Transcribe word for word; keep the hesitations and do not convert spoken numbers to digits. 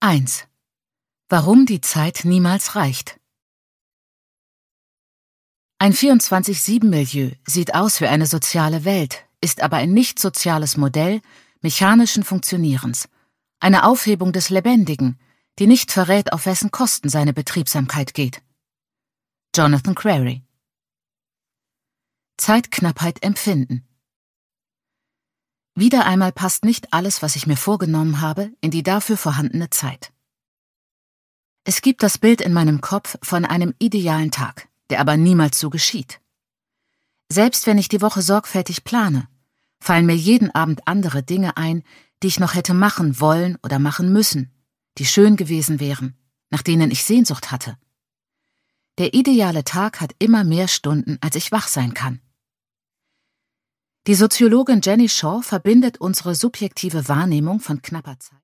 eins. Warum die Zeit niemals reicht. Ein vierundzwanzig sieben Milieu sieht aus wie eine soziale Welt, ist aber ein nicht soziales Modell mechanischen Funktionierens, eine Aufhebung des Lebendigen, die nicht verrät, auf wessen Kosten seine Betriebsamkeit geht. Jonathan Crary. Zeitknappheit empfinden. Wieder einmal passt nicht alles, was ich mir vorgenommen habe, in die dafür vorhandene Zeit. Es gibt das Bild in meinem Kopf von einem idealen Tag, der aber niemals so geschieht. Selbst wenn ich die Woche sorgfältig plane, fallen mir jeden Abend andere Dinge ein, die ich noch hätte machen wollen oder machen müssen, die schön gewesen wären, nach denen ich Sehnsucht hatte. Der ideale Tag hat immer mehr Stunden, als ich wach sein kann. Die Soziologin Jenny Shaw verbindet unsere subjektive Wahrnehmung von knapper Zeit